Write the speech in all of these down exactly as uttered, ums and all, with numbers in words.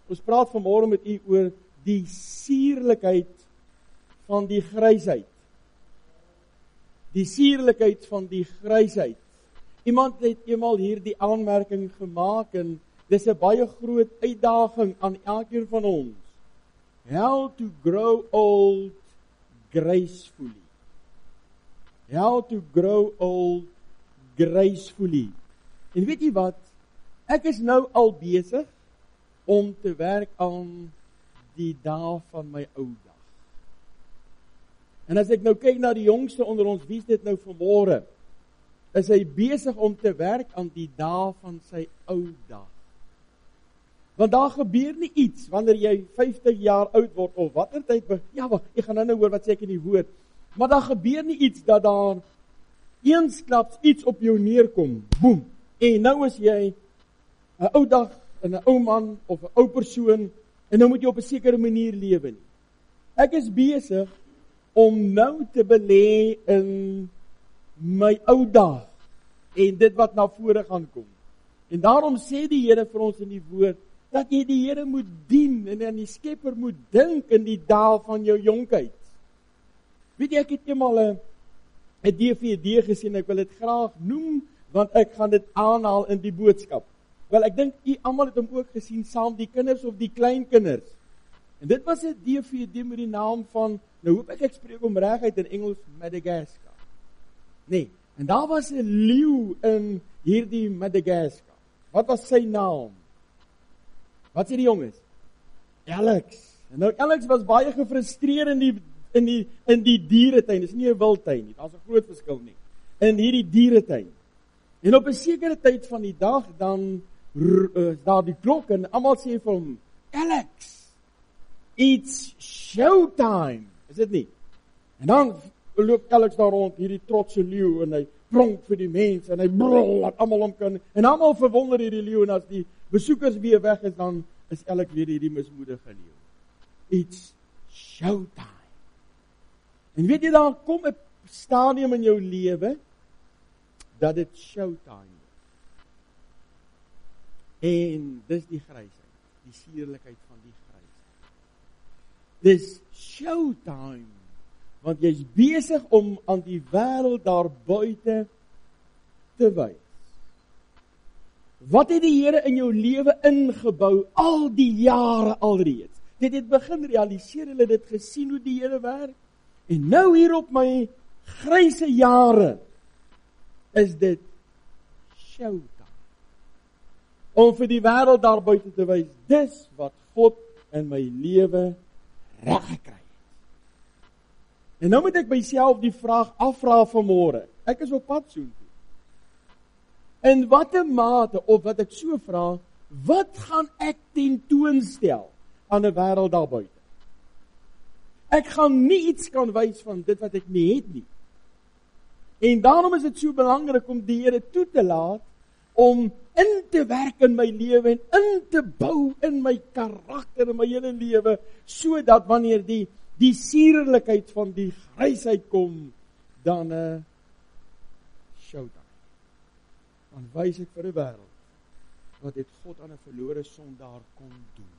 Ons praat vanmôre met u oor die suurlikheid van die grysheid. Die suurlikheid van die grysheid. Iemand het eenmal hier die aanmerking gemaak en dis 'n baie groot uitdaging aan elkeen van ons. How to grow old gracefully. How to grow old gracefully. En weet jy wat? Ek is nou al besig om te werk aan die dae van my ou dag. En as ek nou kyk na die jongste onder ons, wie is dit nou vanmôre? Is hy besig om te werk aan die dae van sy ou dag. Want daar gebeur nie iets wanneer jy vyftig jaar oud word of watter tyd, ja, wag, ek gaan nou nou hoor wat sê ek in die woord. Maar daar gebeur nie iets dat daar eensklaps iets op jou neerkom. Boem. En nou is jy 'n ou dag en 'n ou man of 'n ou persoon en nou moet jy op 'n sekere manier lewe nie. Ek is besig om nou te belê in my ou dag en dit wat na vore gaan kom. En daarom sê die Here vir ons in die woord dat jy die Here moet dien en aan die Skepper moet dink in die dae van jou jonkheid. Weet jy, ek het eenmal 'n 'n D V D gesien, ek wil dit graag noem want ek gaan dit aanhaal in die boodskap. Wel, ek dink u almal het hom ook gesien saam die kinders of die kleinkinders. En dit was 'n D V D met die naam van, nou hoop ek ek spreek hom reguit in Engels, Madagascar. Nee, en daar was 'n leeu in hierdie Madagascar. Wat was sy naam? Wat sê die jonges? Alex. En nou Alex was baie gefrustreerd in die in die in die dieretuin. Dis nie 'n wildtuin nie. Daar's 'n groot verskil nie. In hierdie dieretuin. En op 'n sekere tyd van die dag dan uh, daar die klok en almal sê vir hom, Alex, it's showtime. Is dit nie? En dan loop Alex daar rond, hierdie trotse leeu en hy pronk vir die mense en hy brul dat almal hom kan. En almal verwonder hierdie leeu en as die besoekers weer weg is, dan is Alex weer hierdie mismoedige leeu. It's showtime. En weet jy, daar kom 'n stadium in jou lewe dat dit showtime is. En dis die grysheid, die suurlikheid van die grysheid. Dis showtime, want jy's besig om aan die wêreld daar buite te wys. Wat het die Here in jou lewe ingebou al die jare alreeds? Dit het begin realiseer, hulle het dit gesien hoe die Here werk. En nou hier op my gryse jare is dit showtime. Om vir die wêreld daar buite te wys, dis wat God in my lewe reg gekry het. En nou moet ek myself die vraag afvra vanmôre. Ek is op pad soontoe. In watter mate, of wat ek so vra, wat gaan ek tentoonstel aan 'n wêreld daar buite? Ek gaan nie iets kan wys van dit wat ek nie het nie. En daarom is dit so belangrik om die Here toe te laat om in te werk in my lewe en in te bou in my karakter en my hele lewe, sodat wanneer die die suurlikheid van die grysheid kom, dan 'n uh, showtime. Dan wys ek vir die wêreld wat het God aan 'n verlore sondaar kon doen.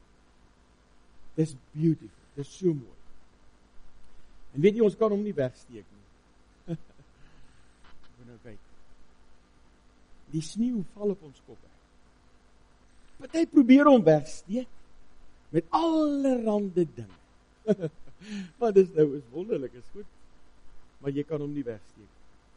Dis beautiful, dis so mooi. En weet jy, ons kan hom nie wegsteek nie. Ek moet nou kyk. Die sneeu val op ons koppe. Party probeer hom wegsteek met allerlei dinge. Maar dis nou is wonderlik, is goed. Maar jy kan hom nie wegsteek.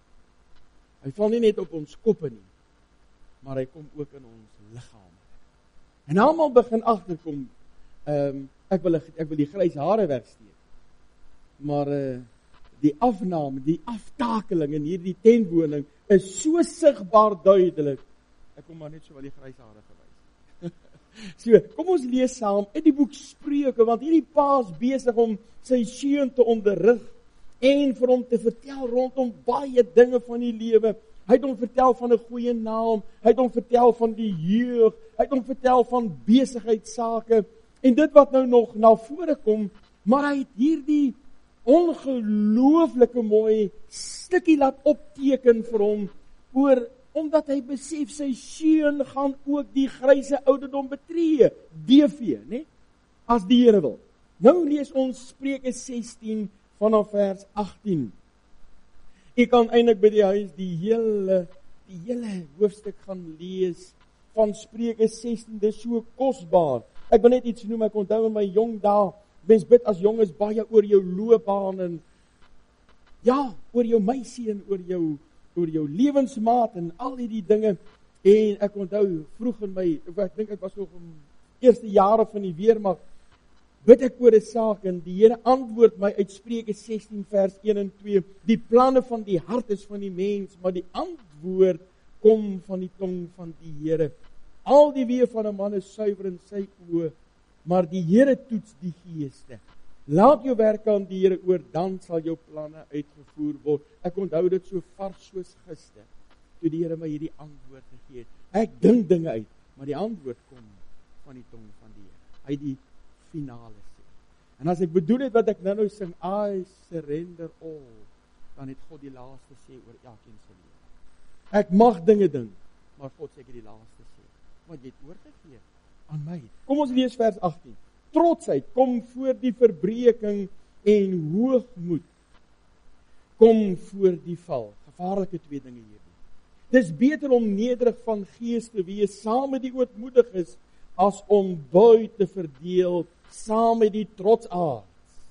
Hy val nie net op ons koppe nie, maar hy kom ook in ons liggame. En almal begin agterkom, ehm um, ek wil ek wil die grys hare wegsteek. Maar uh, die afname, die aftakeling in hierdie tentwoning is so sigbaar duidelik. Ek kom maar net so wat die grys hare gewys. So, kom ons lees saam in die boek Spreuke, want hierdie pa is besig om sy seun te onderrig en vir hom te vertel rondom baie dinge van die lewe. Hy het hom vertel van 'n goeie naam, hy het hom vertel van die jeug, hy het hom vertel van besigheidsake en dit wat nou nog na vore kom, maar hy het hierdie ongelooflike mooi stukkie laat opteken vir hom oor omdat hy besef sy seun gaan ook die gryse ouderdom betree, D V, né? As die Here wil. Nou lees ons Spreuke sestien vanaf vers agttien. Ek kan eintlik by die huis die hele die hele hoofstuk gaan lees van Spreuke sestien, dis so kosbaar. Ek wil net iets noem, ek onthou in my jong dae, mens bid as jonges baie oor jou loopbaan en ja, oor jou meisie en oor jou oor jou lewensmaat en al hierdie dinge. En ek onthou vroeg in my, ek dink ek was nog in eerste jare van die weermag, bid ek oor 'n saak en die Here antwoord my uit Spreuke sestien vers een en twee. Die planne van die hart is van die mens, maar die antwoord kom van die tong van die Here. Al die weë van 'n man is suiwer in sy oë, maar die Here toets die geeste. Laat jou werk aan die Here oor, dan sal jou planne uitgevoer word. Ek onthou dit so vars soos gister, toe die Here my hierdie antwoord gegee het. Ek dink dinge uit, maar die antwoord kom van die tong van die Here. Hy die finale sê. En as ek bedoel het wat ek nou nou sing, I surrender all, dan het God die laaste sê oor elkeen se lewe. Ek mag dinge dink, maar God sê ek het die laaste sê, want jy het oorgegee aan my. Kom ons lees vers agttien. Trotsheid kom voor die verbreeking en hoogmoed kom voor die val. Gevaarlike twee dinge hierdie. Dis beter om nederig van gees te wees saam met die ootmoediges as om buit te verdeel saam met die trotsaards.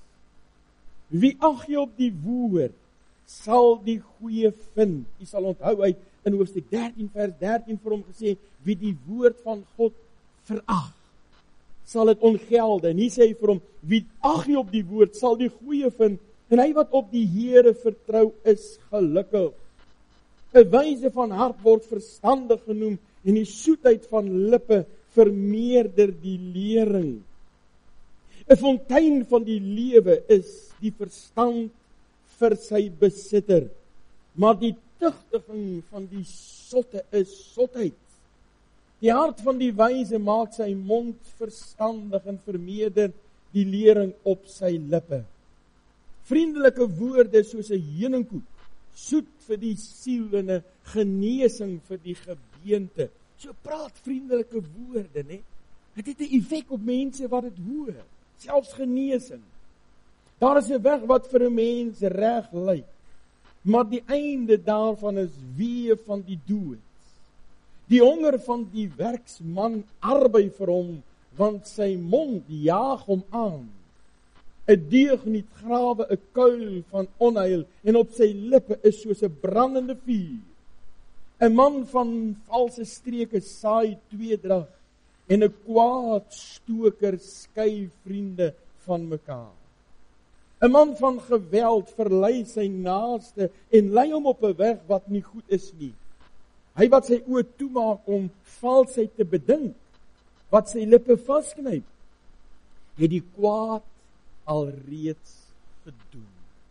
Wie ag jy op die woord, sal die goeie vind. Jy sal onthou uit in hoofstuk dertien vers dertien vir hom gesê, wie die woord van God verag, sal dit ongelde. En hier sê hy vir hom, wie ag jy op die woord, sal die goeie vind. En hy wat op die Here vertrou, is gelukkig. 'n Wyse van hart word verstandig genoem, en die soetheid van lippe vermeerder die lering. 'n Fontein van die lewe is die verstand vir sy besitter, maar die tugtiging van die sotte is sotheid. Die hart van die wyse maak sy mond verstandig en vermeerder die lering op sy lippe. Vriendelike woorde soos 'n heuningkoek, soet vir die siel en 'n genesing vir die gebeente. So praat vriendelike woorde, né? Dit het 'n effek op mense wat dit hoor, selfs genesing. Daar is 'n weg wat vir 'n mens reg lyk, maar die einde daarvan is weë van die dood. Die honger van die werksman arbei vir hom, want sy mond jaag hom aan. 'n Deugniet grawe 'n kuil van onheil, en op sy lippe is soos 'n brandende vuur. 'n Man van valse streke saai tweedrag, en 'n kwaadstoker skei vriende van mekaar. 'n Man van geweld verlei sy naaste en lei hom op 'n weg wat nie goed is nie. Hy wat sy oë toemaak om valsheid te bedink, wat sy lippe vasknyp, het die kwaad alreeds gedoen.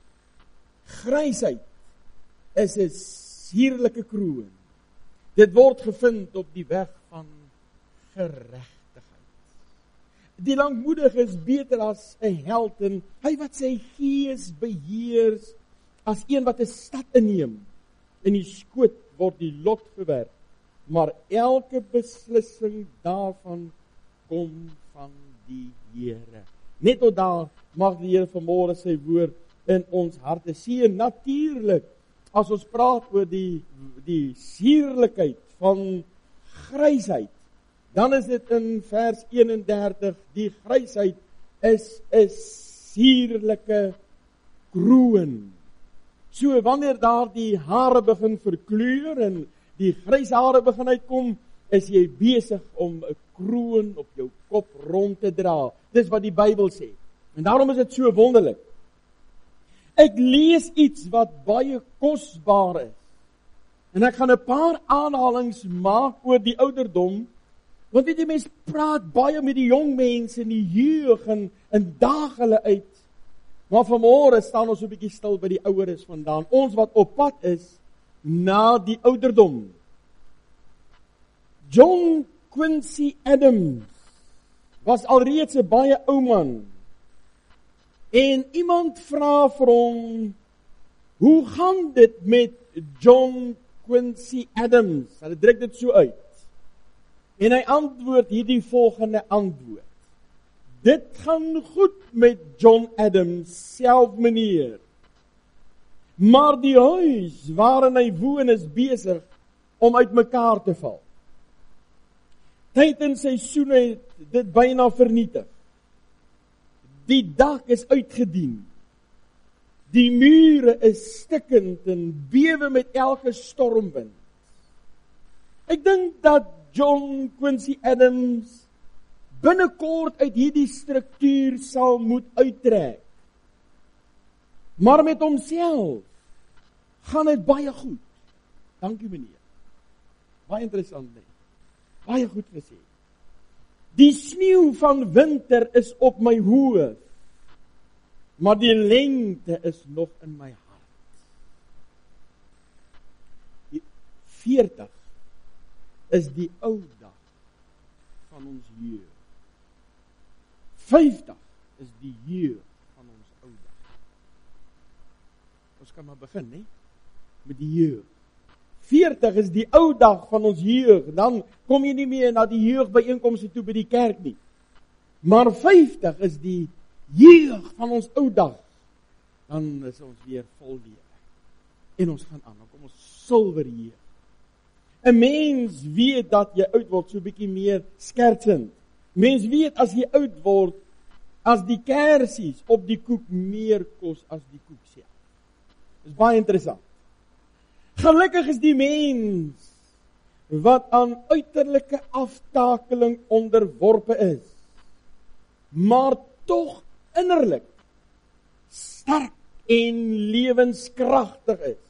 Grysheid is 'n sierlike kroon. Dit word gevind op die weg van geregtigheid. Die lankmoedige is beter as 'n held, en hy wat sy gees beheers as een wat 'n stad inneem. In die skoot word die lot gewerk, maar elke beslissing daarvan kom van die Here. Net tot daar mag die Here vanmôre sy woord in ons harte seën. Natuurlik, as ons praat oor die die sierlikheid van grysheid, dan is dit in vers eenendertig, die grysheid is 'n sierlike kroon. So wanneer daar die hare begin verkleur en die grys hare begin uitkom, is jy besig om 'n kroon op jou kop rond te dra. Dis wat die Bybel sê. En daarom is dit so wonderlik. Ek lees iets wat baie kosbaar is. En ek gaan 'n paar aanhalings maak oor die ouderdom, want weet jy, mense praat baie met die jong mense en die jeug en, en daag hulle uit. Maar vanmôre staan ons 'n bietjie stil by die oueres vandaan. Ons wat op pad is na die ouderdom. John Quincy Adams was alreeds 'n baie ou man. En iemand vra vir hom, hoe gaan dit met John Quincy Adams. Hulle druk dit so uit. En hy antwoord hierdie volgende antwoord. Dit gaan goed met John Adams, self meneer. Maar die huis waarin hy woon is besig om uitmekaar te val. Tyd en seisoene het dit byna vernietig. Die dak is uitgedien. Die mure is stikkend en bewe met elke stormwind. Ek dink dat John Quincy Adams binnekort uit hierdie struktuur sal moet uittrek. Maar met homself gaan dit baie goed. Dankie meneer. Baie interessant net. Baie goed gesê. Die sneeu van winter is op my hoof, maar die lengte is nog in my hart. Die veertig is die ou dag van ons jeug. vyftig is die jeug van ons ou dag. Ons kan maar begin, hè, met die jeug. veertig is die ou dag van ons jeug. Dan kom jy nie meer na die jeugbyeenkomste toe by die kerk nie. Maar vyftig is die jeug van ons ou dag. Dan is ons weer vol lewe. En ons gaan aan. Dan kom ons silwer jeug. 'n Mens weet dat jy oud word, so 'n bietjie meer skertsend. Mens weet as jy oud word, as die kersies op die koek meer kos as die koek self. Dis baie interessant. Gelukkig is die mens wat aan uiterlike aftakeling onderworpe is, maar tog innerlik sterk en lewenskragtig is.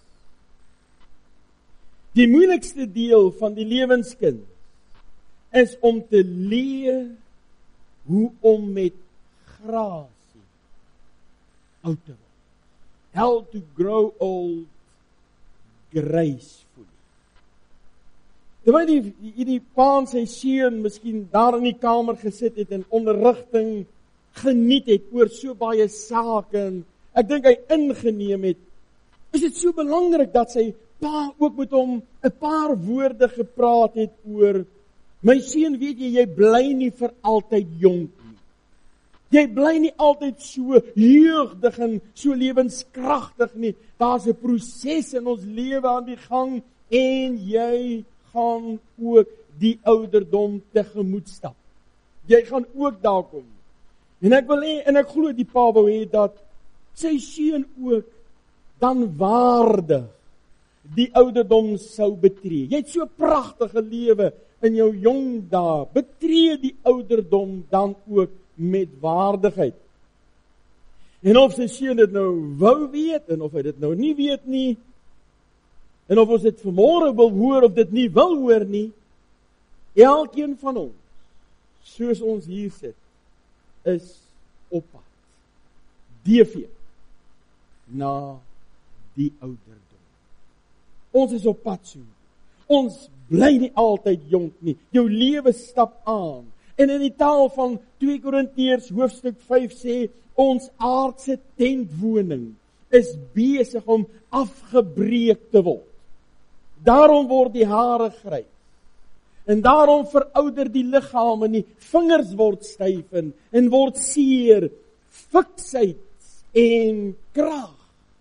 Die moeilikste deel van die lewenskind is om te leer hoe om met grasie oud te word. How to grow old gracefully. Terwyl die, die, die pa en sy seun miskien daar in die kamer gesit het en onderrigting geniet het oor so baie sake en ek dink hy ingeneem het, is dit so belangrik dat sy pa ook met hom 'n paar woorde gepraat het oor, my seun, weet jy, jy bly nie vir altyd jonk nie. Jy bly nie altyd so jeugdig en so lewenskragtig nie. Daar's 'n proses in ons lewe aan die gang en jy gaan ook die ouderdom tegemoet stap. Jy gaan ook daar kom. En ek wil hê, en ek glo die pa wou hê dat sy seun ook dan waardig die ouderdom sou betree. Jy het so 'n pragtige lewe in jou jong dae. Betree die ouderdom dan ook met waardigheid. En of sy seun dit nou wou weet, en of hy dit nou nie weet nie, en of ons dit vanmôre wil hoor, of dit nie wil hoor nie, elkeen van ons, soos ons hier sit, is op pad. D V na die ouderdom. Ons is op pad so. Ons bly nie altyd jonk nie. Jou lewe stap aan. En in die taal van twee Korintiërs hoofstuk vyf sê, ons aardse tentwoning is besig om afgebreek te word. Daarom word die hare grys. En daarom verouder die liggaam en die vingers word styf en, en word seer, fiksheid en krag.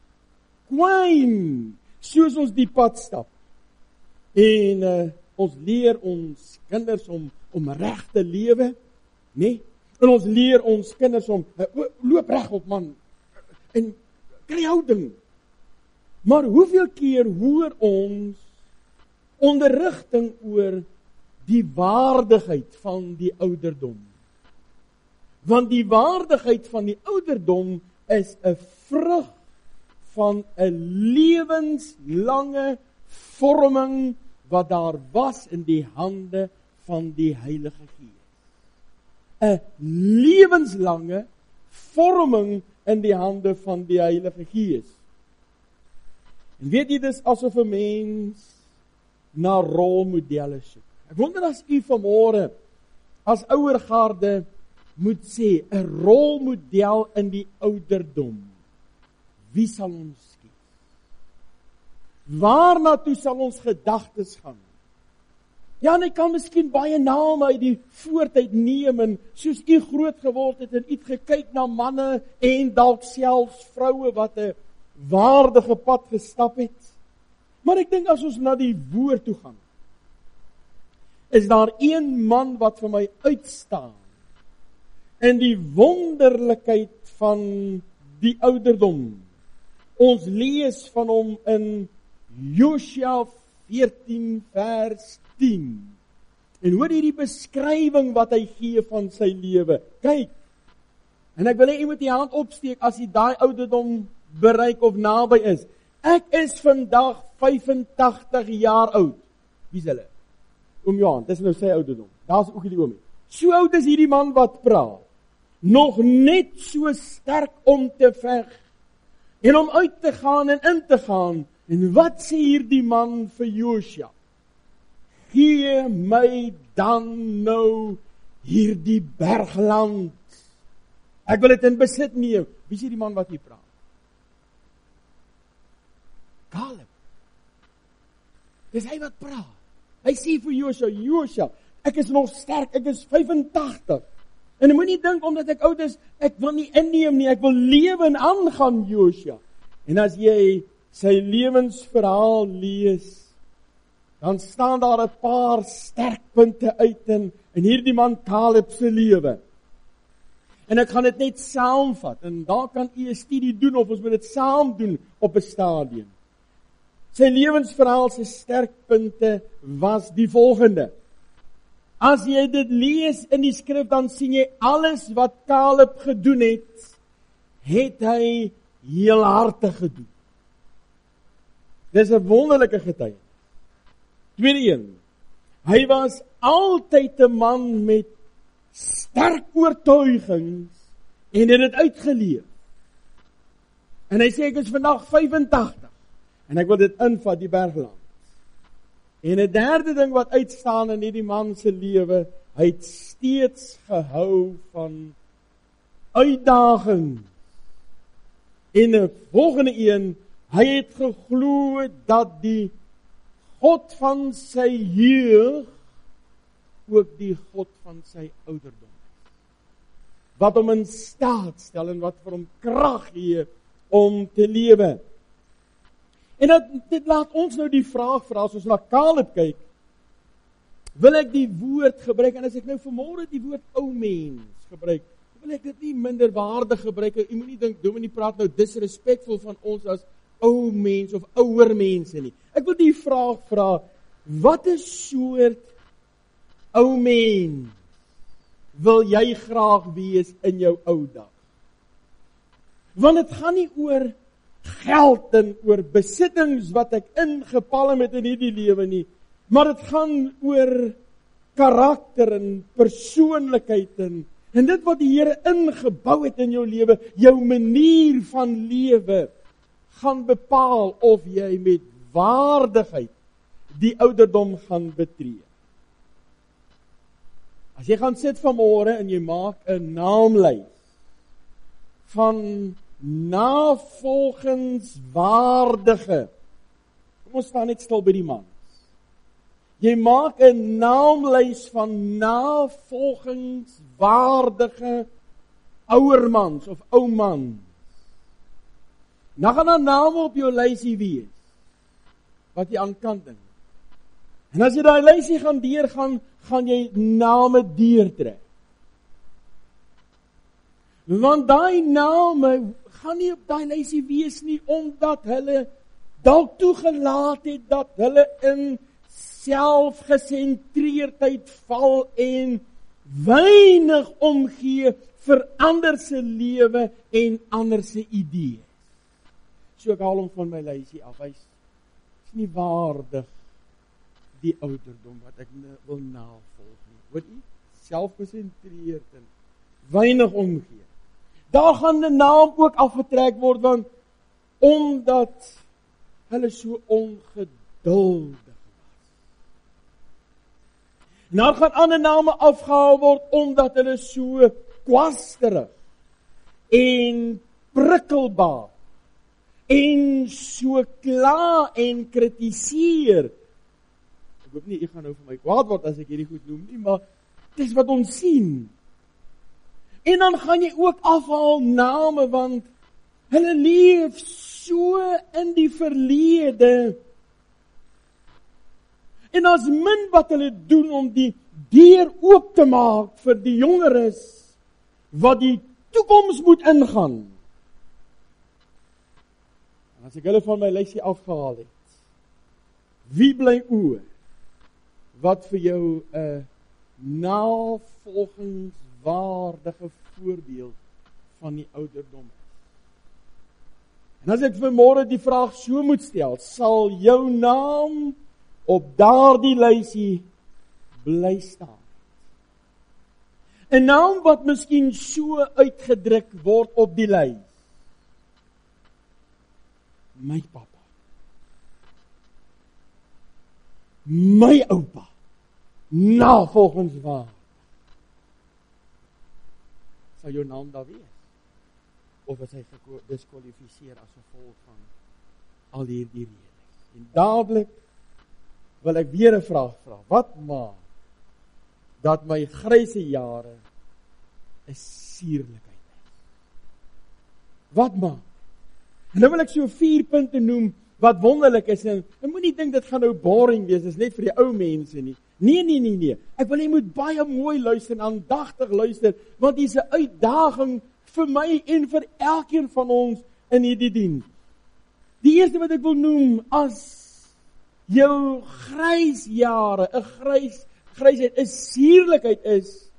Kwyn, soos ons die pad stap. En uh, ons leer ons kinders om om reg te lewe, nee? En ons leer ons kinders om uh, loop regop man en kry houding. Maar hoeveel keer hoor ons onderrigting oor die waardigheid van die ouderdom? Want die waardigheid van die ouderdom is 'n vrug van 'n lewenslange vorming wat daar was in die hande van die Heilige Gees. 'n lewenslange vorming in die hande van die Heilige Gees. En weet jy, dis asof 'n mens na rolmodelle soek. Ek wonder as u vanmôre as ouergarde moet sê, 'n rolmodel in die ouderdom. Wie sal ons kies? waarna toe sal ons gedagtes gaan? Ja, en ek kan miskien baie name uit die voortyd neem, en soos u groot geword het, en u het gekyk na manne, en dalk selfs vroue, wat 'n waardige pad gestap het. Maar ek dink as ons na die woord toe gaan, is daar een man wat vir my uitstaan, in die wonderlikheid van die ouderdom. Ons lees van hom in Josua veertien vers tien. En hoor hierdie beskrywing wat hy gee van sy lewe. Kyk, en ek wil hê jy moet die hand opsteek as jy daai ouderdom bereik of naby is. Ek is vandag vyfentagtig jaar oud. Wie is hulle? Oom Johan, dis nou sy ouderdom. Daar's ook hierdie oomie. So oud is hierdie man wat praat. Nog net so sterk om te veg. En om uit te gaan en in te gaan. En wat sê hierdie man vir Josua? Gee my dan nou hierdie bergland. Ek wil dit in besit neem. Wie is hierdie man wat hier praat? Caleb. Dis hy wat praat. Hy sê vir Josua, Josua, ek is nog sterk, ek is vyfentagtig. En jy moet nie dink omdat ek oud is, ek wil nie inneem nie, ek wil lewe en aangaan, Josua. En as jy sy lewensverhaal lees, dan staan daar 'n paar sterkpunte uit in, in hierdie man Caleb se lewe. En ek gaan dit net saamvat, en daar kan u 'n studie doen, of ons moet dit saam doen op 'n stadium. Sy lewensverhaal se sterkpunte was die volgende. As jy dit lees in die skrif, dan sien jy alles wat Caleb gedoen het, het hy heelhartig gedoen. Dis 'n wonderlike getuienis. Tweede een, hy was altyd 'n man met sterk oortuigings en het dit uitgeleef. En hy sê ek is vandag vyfentagtig en ek wil dit invat die bergland. En 'n derde ding wat uitstaan in hierdie man se lewe, hy het steeds gehou van uitdagings. En 'n volgende een, hy het geglo dat die God van sy jeug ook die God van sy ouderdom is. Wat hom in staat stel en wat vir hom krag gee om te lewe. En dat, dit laat ons nou die vraag vra, as ons na Caleb kyk, wil ek die woord gebruik, en as ek nou vanmôre die woord ou mens gebruik, wil ek dit nie minderwaardig gebruik. Jy moet nie dink, Dominee praat nou disrespekvol van ons as ou mens of ouer mense nie. Ek wil die vraag vra, wat 'n soort ou mens wil jy graag wees in jou ou dag? Want dit gaan nie oor geld en oor besittings wat ek ingepalm het in hierdie lewe nie, maar dit gaan oor karakter en persoonlikheid en, en dit wat die Here ingebou het in jou lewe, jou manier van lewe, gaan bepaal of jy met waardigheid die ouderdom gaan betree. As jy gaan sit vanmôre en jy maak 'n naamlys van navolgenswaardige, kom ons staan net stil by die mans. Jy maak 'n naamlys van navolgenswaardige ouer mans of ou mans. Nou gaan daar name op jou lysie wees, wat jy aan kan dink. En as jy daai lysie gaan deurgaan, gaan jy name deurtrek. Want daai name gaan nie op daai lysie wees nie, omdat hulle dalk toegelaat het dat hulle in selfgesentreerdheid val en weinig omgee vir ander se lewe en ander se idees. So ek haal hom van my lysie af. Hy is nie waardig die ouderdom wat ek wil navolg nie. Hoor jy? Selfgesentreerd en weinig omgee. Daar gaan 'n naam ook afgetrek word, want omdat hulle so ongeduldig was. Nou gaan ander name afgehaal word omdat hulle so kwasterig en prikkelbaar en so kla en kritiseer. Ek hoop nie, ek gaan nou vir my kwaad word as ek hierdie goed noem nie, maar dis wat ons sien. En dan gaan jy ook afhaal name, want hulle leef so in die verlede. En as min wat hulle doen om die deur oop te maak vir die jongeres, wat die toekoms moet ingaan. En as ek hulle van my lysie afgehaal het, wie bly oor, wat vir jou 'n navolgingswaardige voorbeeld van die ouderdom is? En as ek vanmôre die vraag so moet stel, sal jou naam op daardie lysie bly staan? 'n Naam wat miskien so uitgedruk word op die lys. My pappa. My oupa. Navolgingswaardig. Sal jou naam daar wees? Of is hy gediskwalifiseer as gevolg van al hierdie redes? En dadelik wil ek weer 'n vraag vra. Wat maak dat my gryse jare 'n suurlikheid is? Wat maak? En nou wil ek so vier punte noem wat wonderlik is. En jy moenie dink dit gaan nou boring wees, dit is net vir die ou mense nie. Nee, nee, nee, nee. Ek wil jy moet baie mooi luister en aandagtig luister, want dis 'n uitdaging vir my en vir elkeen van ons in hierdie diens. Die eerste wat ek wil noem, as jou grys jare, 'n grys grysheid, 'n suurlikheid is,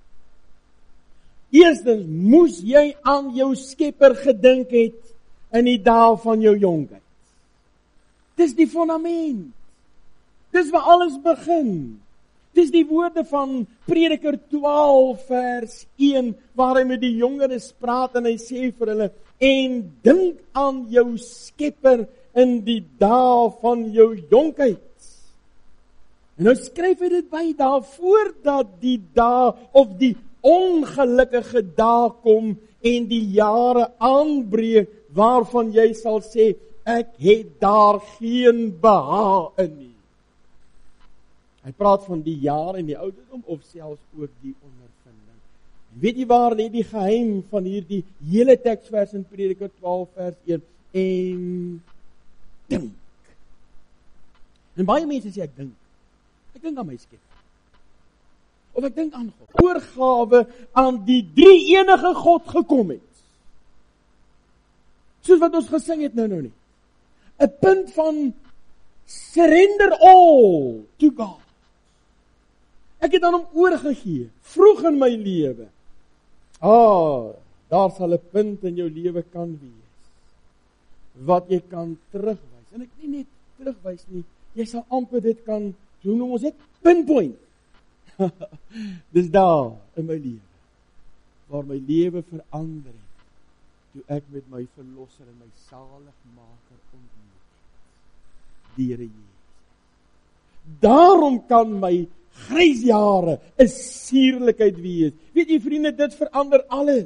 eerstens moes jy aan jou Skepper gedink het in die dae van jou jonkheid. Dis die fondament. Dis waar alles begin. Dis die woorde van Prediker twaalf vers een, waar hy met die jongeres praat en hy sê vir hulle, en dink aan jou Skepper in die dae van jou jonkheid. En nou skryf hy dit by daar, voordat die dae of die ongelukkige dae kom en die jare aanbreek, waarvan jy sal sê, ek het daar geen behaag in nie. Hy praat van die jaar en die ouderdom, of selfs ook die ondervinding. Weet jy waar lê die geheim van hierdie hele teksvers in Prediker twaalf vers een? En dink. En baie mense sê ek dink. Ek dink aan my Skepper. Of ek dink aan God. Oorgawe aan die drie enige God gekom het. Soos wat ons gesing het nou nou nie. 'n punt van surrender all to God. Ek het aan hom oorgegee, vroeg in my lewe. Ah, daar sal 'n punt in jou lewe kan wees, wat jy kan terugwys. En ek nie net terugwys nie, jy sal amper dit kan, hoe noem ons dit? Pinpoint. Dis daar in my lewe, waar my lewe verander het, toe ek met my verlosser en my saligmaker ontmoet het, die Here Jesus. Daarom kan my grysjare 'n suurlikheid wees. Weet jy vriende, dit verander alles.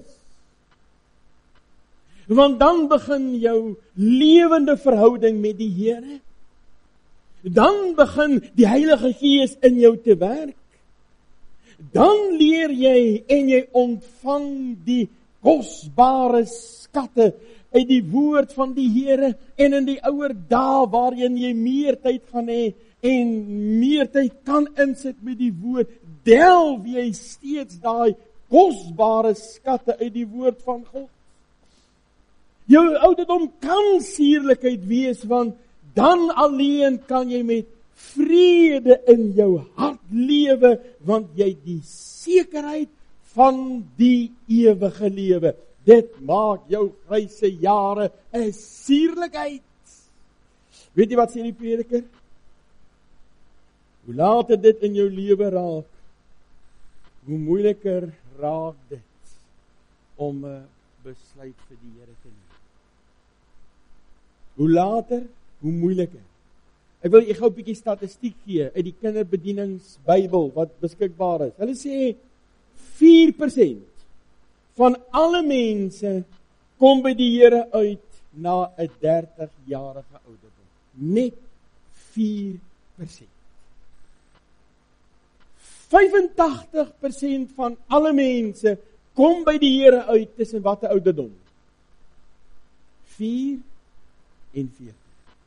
Want dan begin jou lewende verhouding met die Here. Dan begin die Heilige Gees in jou te werk. Dan leer jy en jy ontvang die kosbare skatte uit die woord van die Here, en in die ouer dae waarin jy meer tyd gaan hê en meer tyd kan insit met die woord, delf jy steeds daai kosbare skatte uit die woord van God. Jou ouderdom kan suurlikheid wees, want dan alleen kan jy met vrede in jou hart lewe, want jy het die sekerheid van die ewige lewe. Dit maak jou gryse jare 'n suurlikheid. Weet jy wat sê die Prediker? Hoe later dit in jou lewe raak, hoe moeiliker raak dit om 'n besluit vir die Here te neem. Hoe later, hoe moeiliker. Ek wil jy gou 'n bietjie statistiek gee uit die kinderbedieningsbybel wat beskikbaar is. Hulle sê vier persent van alle mense kom by die Here uit na 'n dertig-jarige ouderdom. Net vier persent. vyfentagtig persent van alle mense kom by die Here uit tussen watter ouderdom? vier en veertig.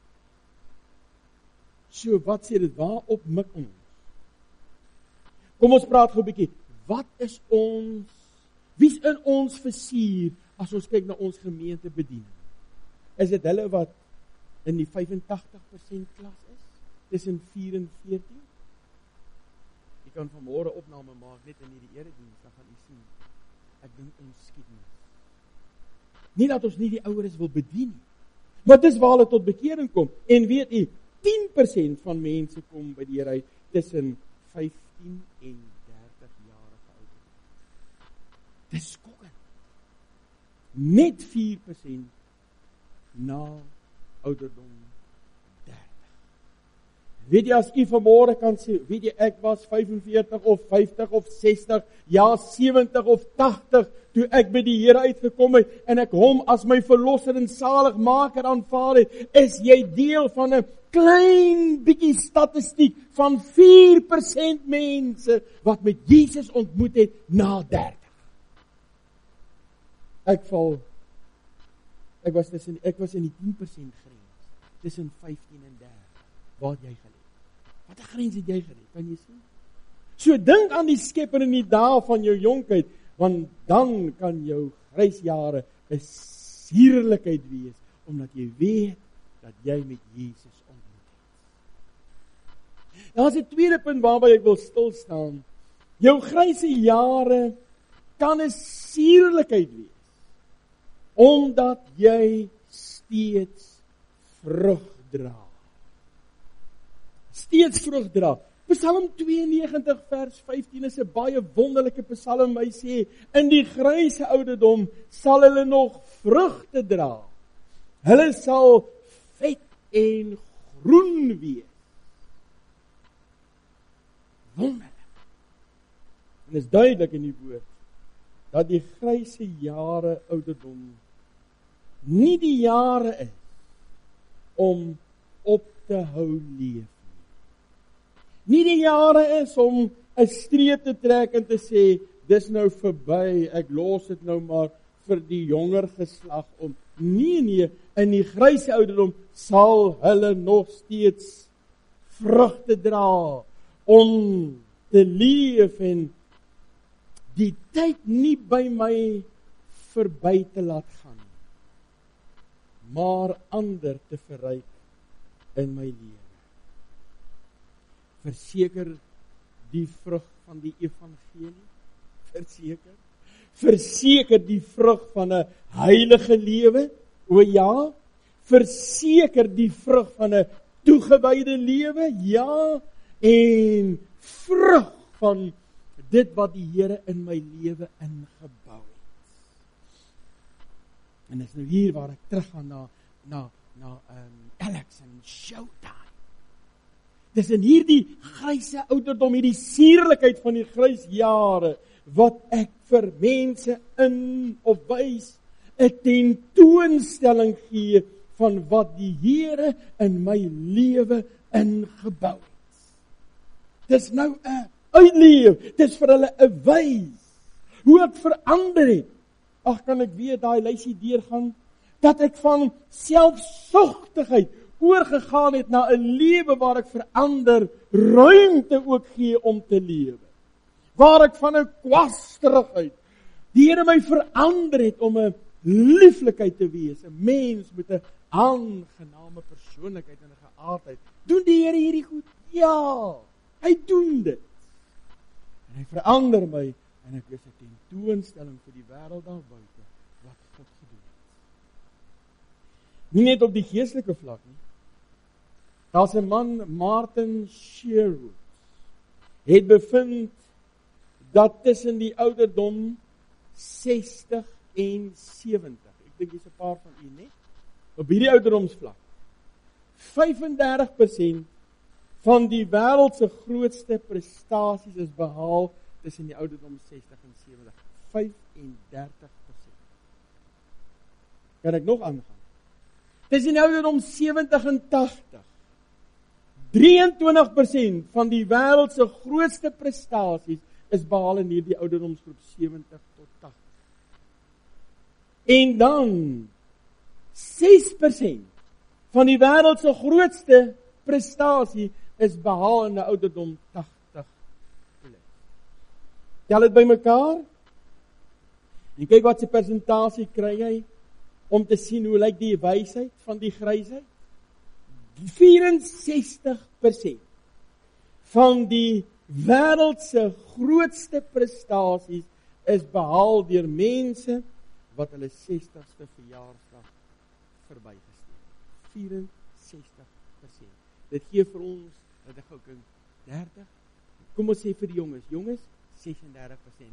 So, wat sê dit? Waarop mik ons? Kom ons praat gou 'n bietjie. Wat is ons, wie's in ons versier as ons kyk na ons gemeentebediening? Is dit hulle wat in die vyfentagtig persent klas is? Tussen vier en veertien? Jy kan vanmôre opname maak net in hierdie erediens, dan gaan jy sien. Ek dink ons skiet nie. Nie dat ons nie die oueres wil bedien nie, maar dis waar hulle tot bekering kom. En weet jy, tien persent van mense kom by die Here uit tussen vyftien en dertig jarige ouderdom. Dis skokkend. Net vier persent na ouderdom dertig. Weet jy, as jy vanmôre kan sê, weet jy, ek was vyfenveertig of vyftig of sestig, ja sewentig of tagtig, toe ek by die Here uitgekom het, en ek hom as my verlosser en saligmaker aanvaar het, is jy deel van 'n klein bietjie statistiek van vier persent mense wat met Jesus ontmoet het na dertig. Ek val, ek was tussen, ek was in die tien persent grens, tussen vyftien en dertig. Waar het jy geleef? Wat 'n grens het jy geleef? Kan jy sien? So dink aan die Skepper in die dae van jou jonkheid, want dan kan jou grysjare 'n suurlikheid wees, omdat jy weet dat jy met Jesus ontmoet het. Daar's 'n tweede punt waarby ek wil stil staan. Jou gryse jare kan 'n suurlikheid wees, omdat jy steeds vrug dra. Steeds vrug dra. Psalm twee en negentig vers vyftien is 'n baie wonderlike psalm. Hy sê, in die gryse ouderdom sal hulle nog vrugte dra. Hulle sal vet en groen wees. Wonderlik. En dit is duidelik in die woord, dat die gryse jare ouderdom nie die jare is om op te hou leef. Nie die jare is om 'n streep te trek en te sê, dis nou verby, ek los dit nou maar vir die jonger geslag om. Nee, nee, in die gryse ouderdom sal hulle nog steeds vrugte dra om te leef en die tyd nie by my verby te laat gaan, maar ander te verryk in my lewe. Verseker die vrug van die evangelie, verseker, verseker die vrug van 'n heilige lewe, o ja, verseker die vrug van 'n toegewyde lewe, ja, en vrug van dit wat die Here in my lewe ingebou het. En dis nou hier waar ek teruggaan na na na um, Alex en Showtime. Dis in hierdie gryse ouderdom, hierdie suurlikheid van die grysjare, wat ek vir mense in of wys 'n tentoonstelling gee van wat die Here in my lewe ingebou het. Dis nou 'n uitleef, dis vir hulle 'n wys hoe ek verander het. Ag, kan ek weer daai lysie deurgaan, dat ek van selfsugtigheid oorgegaan het na 'n lewe waar ek verander ruimte ook gee om te lewe. Waar ek van 'n kwasterigheid, die Here my verander het om 'n lieflikheid te wees, 'n mens met 'n aangename persoonlikheid en 'n geaardheid. Doen die Here hierdie goed? Ja, hy doen dit. En hy verander my en ek is 'n tentoonstelling vir die wêreld daar buite wat God gedoen het. Nie net op die geestelike vlak nie. Daar's 'n man, Martin Sherwood, het bevind dat tussen die ouderdom sestig en sewentig, ek dink dis 'n paar van u net, op hierdie ouderdomsvlak, vyfendertig persent van die wêreld se grootste prestasies is behaal tussen die ouderdom sestig en sewentig. vyfendertig persent. Kan ek nog aangaan? tussen die ouderdom sewentig en tagtig. drieëntwintig persent van die wêreld se grootste prestasies is behaal in hierdie ouderdomsgroep sewentig tot tagtig. En dan ses persent van die wêreld se grootste prestasie is behaal in 'n ouderdom tagtig plus. Tel dit bymekaar. En kyk wat se persentasie kry jy om te sien hoe lyk die wysheid van die grysheid. vyerensestig persent van die wêreld se grootste prestasies is behaal deur mense wat hulle sestigste verjaarsdag verbygesteek. vyerensestig persent. Dit gee vir ons, dat ek gou kyk, dertig. Kom ons sê vir die jonges, jonges, ses en dertig persent.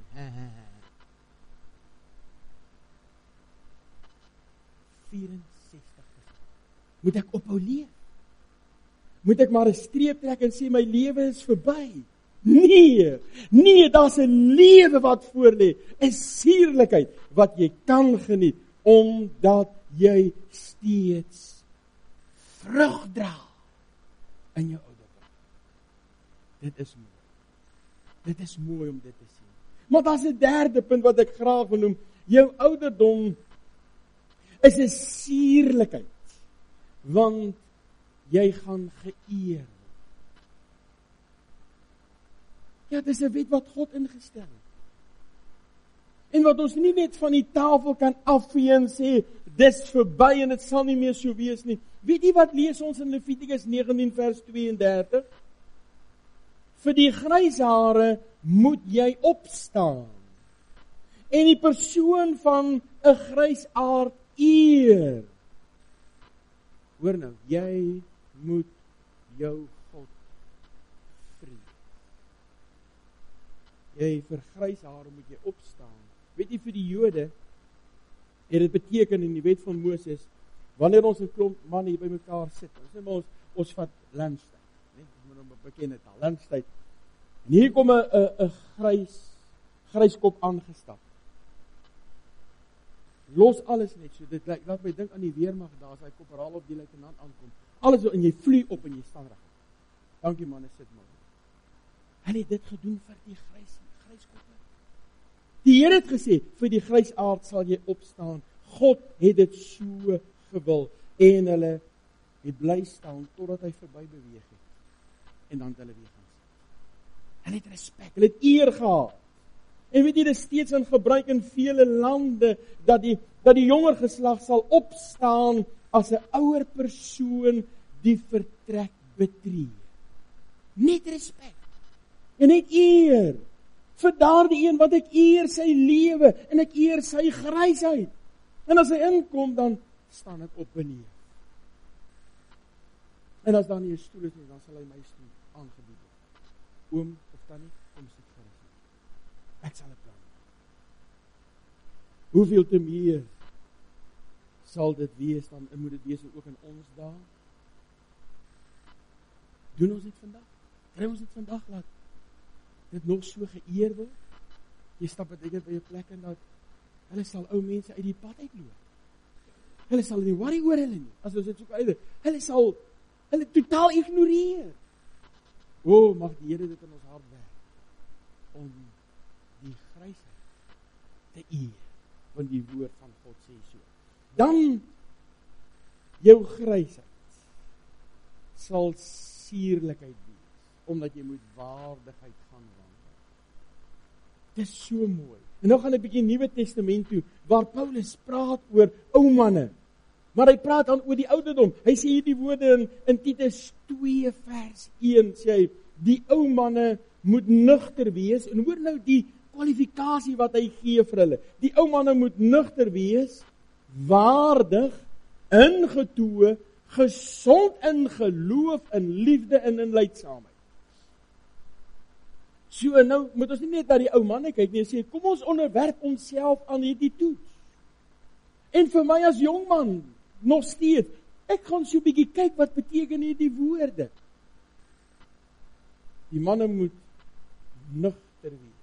vyerensestig persent. Moet ek ophou leef? Moet ek maar 'n streep trek en sê my lewe is verby? Nee, nee, daar's 'n lewe wat voor lê, 'n suurlikheid wat jy kan geniet, omdat jy steeds vrug dra in jou ouderdom. Dit is mooi. Dit is mooi om dit te sien. Maar daar's 'n derde punt wat ek graag wil noem. Jou ouderdom is 'n suurlikheid, want jy gaan geëer word. Ja, dis 'n wet wat God ingestel het. En wat ons nie net van die tafel kan afvee en sê, dis verby en dit sal nie meer so wees nie. Weet jy wat lees ons in Levitikus negentien vers twee en dertig? Vir die grys hare moet jy opstaan. En die persoon van 'n grysaard eer. Hoor nou, jy moet jou God vrees. Jy vir grys hare moet jy opstaan. Weet jy, vir die Jode het dit beteken in die wet van Moses, wanneer ons 'n klomp manne hier bymekaar sit, ons sê maar ons ons vat lunchtyd, né? Ons moet hom bekende taal, lunchtyd. En hier kom 'n 'n 'n grys gryskop aangestap. Los alles net so. Dit laat my dink aan die weermag daar, as hy korporaal op die luitenant aankom. Alles so en jy vlieg op en jy staan reg. Dankie manne, sit maar. Hulle het dit gedoen vir die grys gryskoppe. Die Here het gesê, vir die grysaard sal jy opstaan. God het dit so gewil en hulle het bly staan totdat hy verby beweeg het. En dan het hulle weer gaan sit. Hulle het respek, hulle het eer gehad. En weet jy, dit is steeds in gebruik in vele lande dat die dat die jonger geslag sal opstaan as 'n ouer persoon die vertrek betree. Net respek en net eer vir daardie een wat ek eer sy lewe en ek eer sy grysheid. En as hy inkom, dan staan ek op en neer. En as daar nie 'n stoel is nie, dan sal hy my stoel aangebied word. Oom of tannie, kom sit gerus. Ek sal dit plan. Hoeveel te meer sal dit wees, dan moet dit wees ook in ons dae. Doen ons dit vandag? Kry ons dit vandag laat dit nog so geëer word? Jy stap met ek by 'n plek en dat hulle sal ou mense uit die pad uitloop. Hulle sal nie worry oor hulle nie. As ons dit soek uit, hulle sal hulle totaal ignoreer. O, oh, mag die Here dit in ons hart werk om die grysheid te eer, want die woord van God sê so. Dan jou grysheid sal suurlikheid wees, omdat jy moet waardigheid gaan wandel. Dit is so mooi. En nou gaan ek 'n bietjie Nuwe Testament toe, waar Paulus praat oor ou manne. Maar hy praat dan oor die ouderdom. Hy sê hierdie woorde in, in Titus twee vers een, sê hy, die ou manne moet nugter wees, en hoor nou die kwalifikasie wat hy gee vir hulle. Die ou manne moet nugter wees, waardig, ingetoe, gesond in geloof, in liefde en in lydsaamheid. So nou moet ons nie net na die ou manne kyk nie, sê kom ons onderwerp onsself aan hierdie toets. En vir my as jong man nog steeds, ek gaan so 'n bietjie kyk wat beteken hierdie woorde. Die manne moet nugter wees.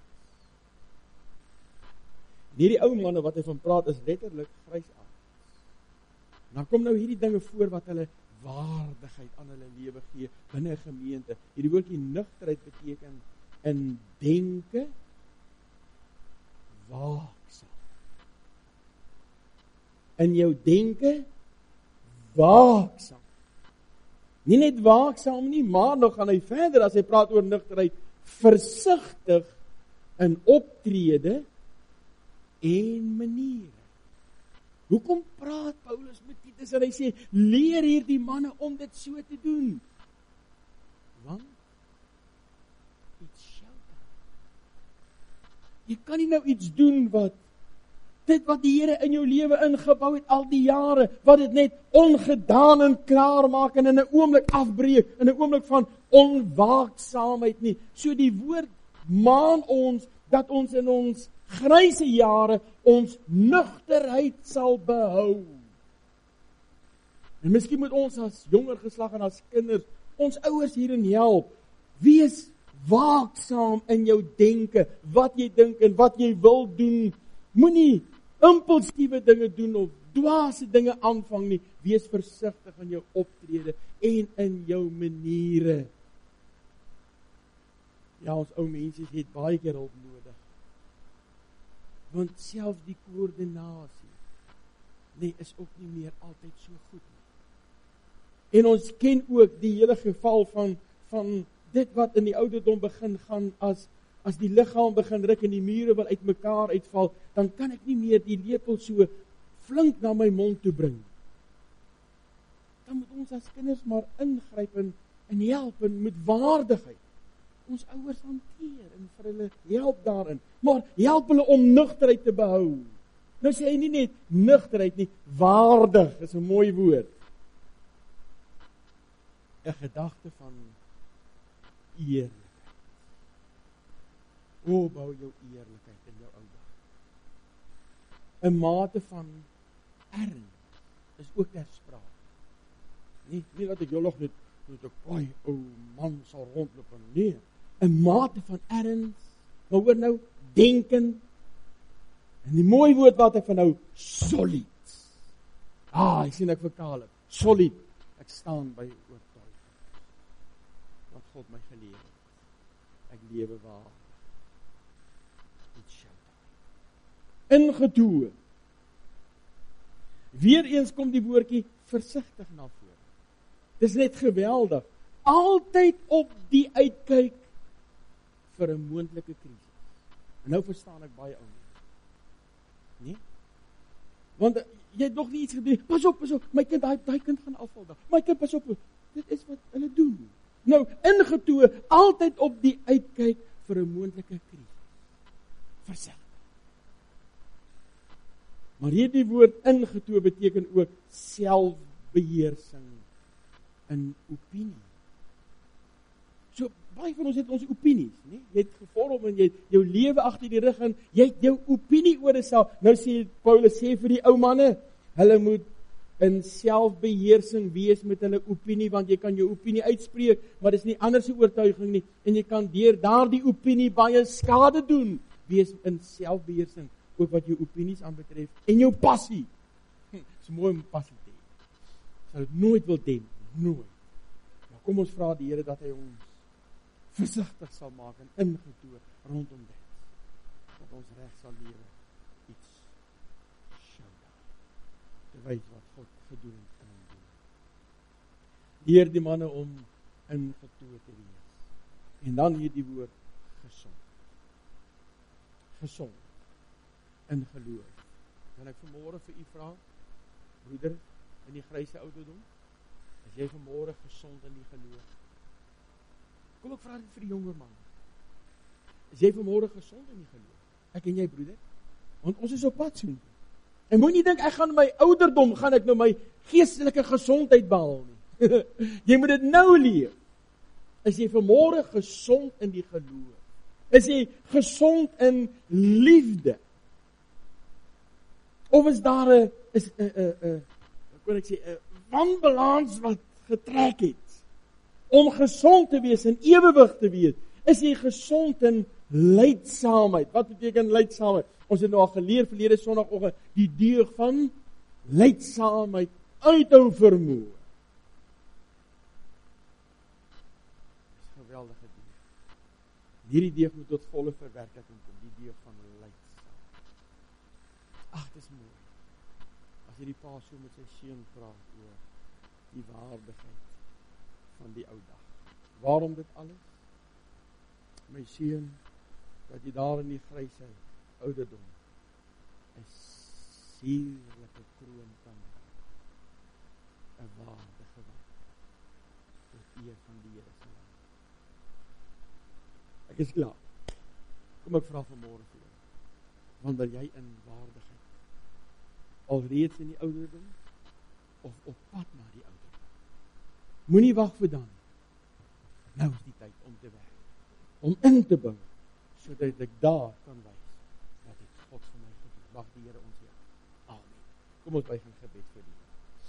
Hierdie ou manne wat hy van praat is letterlik grysaard. Dan kom nou hierdie dinge voor wat hulle waardigheid aan hulle lewe gee binne 'n gemeente. Hierdie woordjie nugterheid beteken in denke waaksaam. In jou denke waaksaam. Nie net waaksaam nie, maar nog gaan hy verder as hy praat oor nugterheid, versigtig in optrede en maniere. Hoekom praat Paulus met Titus en hy sê, leer hierdie manne om dit so te doen? Want iets shout. Jy kan nie nou iets doen wat dit wat die Here in jou lewe ingebou het al die jare, wat dit net ongedaan en klaar maak en in 'n oomblik afbreek, in 'n oomblik van onwaaksaamheid nie. So die woord maan ons dat ons in ons gryse jare ons nugterheid sal behou. En miskien moet ons as jonger geslag en as kinders ons ouers hierin help. Wees waaksaam in jou denke, wat jy dink en wat jy wil doen. Moenie impulsiewe dinge doen of dwaase dinge aanvang nie. Wees versigtig in jou optrede en in jou maniere. Ja, ons ou mense het baie keer hulp nodig. Want selfs die koördinasie, nee, is ook nie meer altyd so goed nie. En ons ken ook die hele geval van, van dit wat in die ouderdom begin gaan, as, as die liggaam begin ruk en die mure wil uitmekaar uitval, dan kan ek nie meer die lepel so flink na my mond toe bring. Dan moet ons as kinders maar ingryp en, en help en met waardigheid ons ouers hanteer en vir hulle help daarin. Maar help hulle om nugterheid te behou. Nou sê hy nie net nugterheid nie, waardig is 'n mooi woord. 'n Gedagte van eerlikheid. O, bou jou eerlikheid in jou ou dag. 'n Mate van erns is ook ter sprake. Nie, nie dat ek jou nog net met 'n koei ou man sal rondloop en nee. 'n Mate van erns, maar hoor nou, denken, en die mooi woord wat ek van nou, solid. Ah, ek sien ek vertaal het, solid, ek staan by oortuiging, wat God my geleer het, ek lewe waar, iets shout. Ingetoe, weer eens kom die woordjie versigtig na vore. Dis net geweldig, altyd op die uitkyk vir 'n moontlike krisis. En nou verstaan ek baie ou mense. Nee? Want jy het nog nie iets gedoen. Pas op, pas op, my kind, daai daai kind gaan afval dan. My kind, pas op. Dit is wat hulle doen. Nou, ingetoe, altyd op die uitkyk vir 'n moontlike krisis. Versigtig. Maar hierdie woord ingetoe beteken ook selfbeheersing in opinie. So, baie van ons het ons opinies, nie? Jy het gevorm en jy het jou lewe agter die rug en jy het jou opinie oor 'n saak. Nou sê Paulus sê vir die ou manne, hulle moet in selfbeheersing wees met hulle opinie, want jy kan jou opinie uitspreek, maar dis nie ander se oortuiging nie, en jy kan deur daardie opinie baie skade doen. Wees in selfbeheersing, ook wat jou opinies aanbetref, en jou passie. Hm, is mooi om passie te hê. Sal dit nooit wil demp, nooit. Maar kom ons vra die Here dat hy ons versigtig sal maak en ingetoe rondom dit, dat ons reg sal lewe, iets show daar, te wys wat God gedoen het in ons doen. Leer die manne om ingetoe te wees, en dan hierdie woord, gesond. Gesond, in geloof. Kan ek vanmôre vir u vra, broeder, in die gryse ouderdom, is jy vanmôre gesond in die geloof? Kom ek vra dit vir die jonger man. Is jy vanmôre gesond in die geloof? Ek en jy, broeder? Want ons is op pad soontoe. En moet nie dink ek gaan my ouderdom gaan ek nou my geestelike gesondheid behaal nie. Jy moet dit nou leef. Is jy vanmôre gesond in die geloof? Is jy gesond in liefde? Of is daar 'n is 'n 'n 'n kon ek sê 'n wanbalans wat getrek het? Om gesond te wees en ewewig te wees, is jy gesond in lydsaamheid. Wat beteken lydsaamheid? Ons het nou al geleer verlede Sondagoggend die deug van lydsaamheid uithou vermoë. Dis 'n geweldige deeg. Hierdie deeg moet tot volle verwerking kom, die deeg van lydsaam. Ag, dis mooi. As jy die pa so met sy seun praat oor die waardigheid van die ou dag. Waarom dit alles? My seun, dat jy daar in die gryse ouderdom 'n sierlike kroon kan hê. 'n waardige wag tot eer van die Here se naam. Ek is klaar. Kom ek vra vanmôre vir jou. Wanneer jy in waardigheid alreeds in die ouderdom of op pad na die ouderdom. Moenie wag vir dan. Nou is die tyd om te werk. Om in te bou sodat ek daar kan wys wat ek God vir my gedoen. Mag die Here ons help. Amen. Kom ons buig in gebed vir die Here.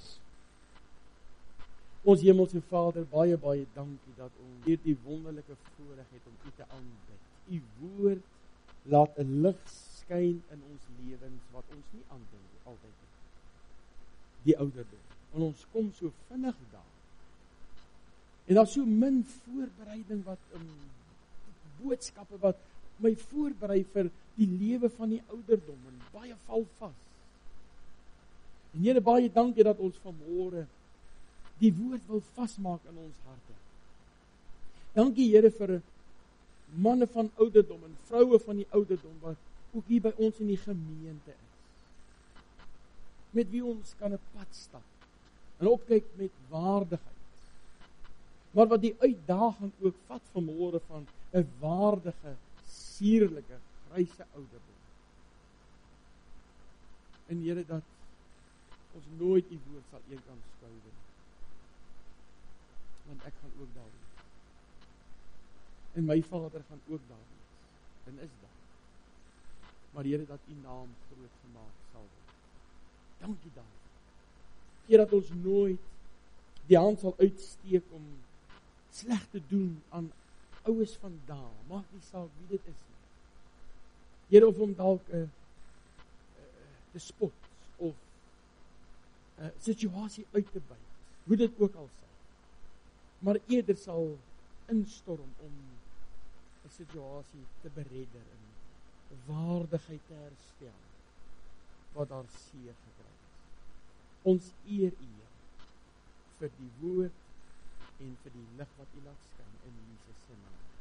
Ons hemelse Vader, baie baie dankie dat ons hierdie wonderlike voorreg het om U te aanbid. U woord laat 'n lig skyn in ons lewens wat ons nie aandink altyd het. Die ouderdom. En ons kom so vinnig daar. En daar's so min voorbereiding wat um, boodskappe wat my voorberei vir die lewe van die ouderdom en baie val vas. En Here, baie dankie dat ons vanmôre die woord wil vasmaak in ons harte. Dankie Here vir manne van ouderdom en vroue van die ouderdom wat ook hier by ons in die gemeente is. Met wie ons kan 'n pad stap en opkyk met waardigheid. Maar wat die uitdaging ook vat vanmôre van 'n waardige, sierlike, gryse ouderdom. En Here, dat ons nooit U woord sal een kan skouw nie. Want ek gaan ook daar wees. En my Vader gaan ook daar wees. En is daar. Maar Here, dat U naam groot gemaak sal word. Dankie daarvoor. Here, dat ons nooit die hand sal uitsteek om sleg te doen aan oues van daar. Maak nie saak wie dit is nie. Here, of om dalk 'n uh, uh, te spot of 'n uh, situasie uit te byt. Hoe dit ook al sal. Maar eerder sal instorm om 'n situasie te beredder en waardigheid te herstel wat daar seer gekry is. Ons eer U vir die woord en vir die lig wat U laat skyn in Jesus se naam.